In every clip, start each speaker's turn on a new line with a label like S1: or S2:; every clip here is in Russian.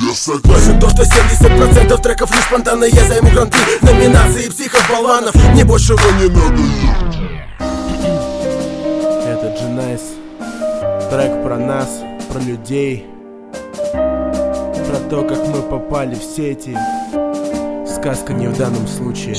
S1: я согласен.
S2: Точно то, что 70% треков лишь спонтанно. Я займу гранты, номинации психов-болванов. Мне больше не надо.
S3: Это G-Nice. Трек про нас, про людей, про то, как мы попали в сети. Сказка не в данном случае.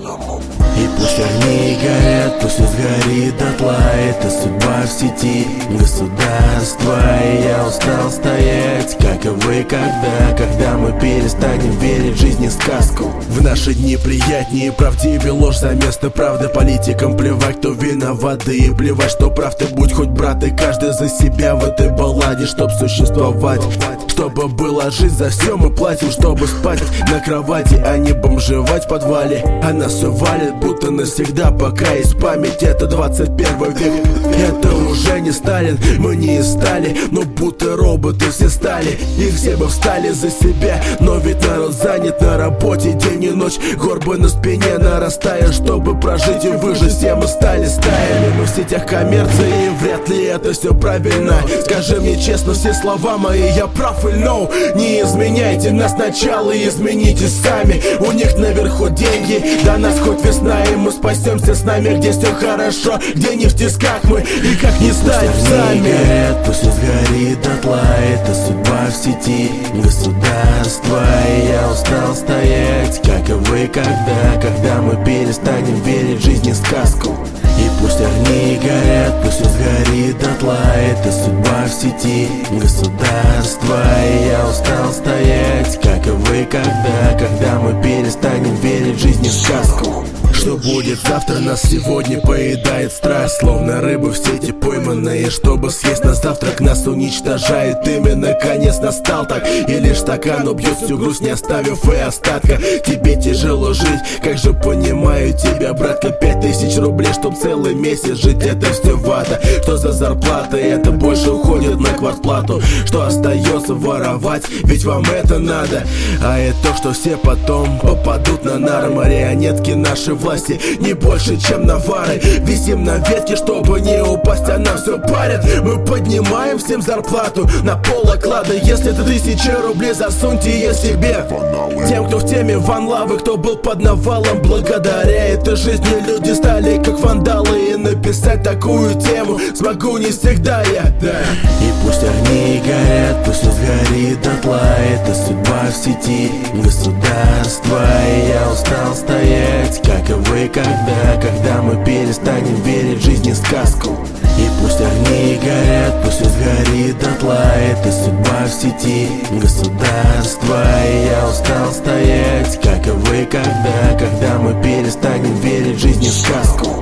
S4: И пусть огни горят, пусть все сгорит дотла. Это судьба в сети государства. И я устал стоять, как и вы, когда мы перестанем верить в жизни сказку.
S3: В наши дни приятнее, правдивее ложь за место правды. Политикам плевать, кто виноват, да и плевать, что прав ты будь хоть брат. И каждый за себя в этой балладе, чтоб существовать. Чтобы была жизнь, за все мы платим, чтобы спать на кровати, а не бомжевать в подвале. А нас все валит, будто навсегда, пока есть память. Это 21 век, это уже не Сталин. Мы не стали, но будто роботы все стали. И все бы встали за себя, но ведь народ занят на работе день и ночь. Горбы на спине нарастая, чтобы прожить и выжить. Все мы стали стаями, мы в сетях коммерции, и вряд ли это все правильно. Скажи мне честно, все слова мои, я прав или no? Не изменяйте нас сначала и измените сами. У них наверху деньги, до нас хоть весна, и мы спасемся с нами, где все хорошо, где не в тисках мы, и как не стать сами.
S4: Горят, пусть все сгорит дотла. Это судьба в сети государства. И я устал стоять, как и вы, когда мы перестанем верить в жизни сказку. И пусть огни горят, пусть все сгорит дотла. Это судьба в сети государства. И я устал стоять, как и вы, когда мы перестанем верить в жизни сказку.
S3: Что будет завтра, нас сегодня поедает страх. Словно рыбы в сети пойманные, чтобы съесть на завтрак. Нас уничтожает, именно конец настал так. И лишь стакан убьет всю грусть, не оставив и остатка. Тебе тяжело жить, как же понимаю тебя, братка. 5000 рублей, чтоб целый месяц жить, это все вата. Что за зарплата, это больше уходит на квартплату. Что остается воровать, ведь вам это надо. А это то, что все потом попадут на нары. Марионетки наши власти не больше, чем навары. Висим на ветке, чтобы не упасть, а нам все парят. Мы поднимаем всем зарплату на пол оклада. Если это 1000 рублей, засуньте ее себе. Тем, кто в теме ванлавы, кто был под навалом, благодаря этой жизни люди стали как вандалы. И написать такую тему смогу не всегда я, да.
S4: И пусть огни горят, пусть все сгорит дотла. Это судьба в сети государства. И я устал стоять, как и вы, когда мы перестанем верить в жизни сказку. И пусть огни горят, пусть все сгорит дотла. Это судьба в сети государства. И я устал стоять, как и вы, когда мы перестанем верить в жизни сказку.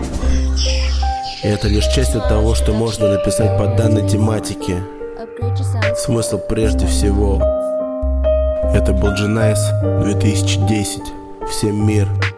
S3: Это лишь часть от того, что можно написать по данной тематике. Смысл прежде всего. Это был G-Nice 2010. Всем мир.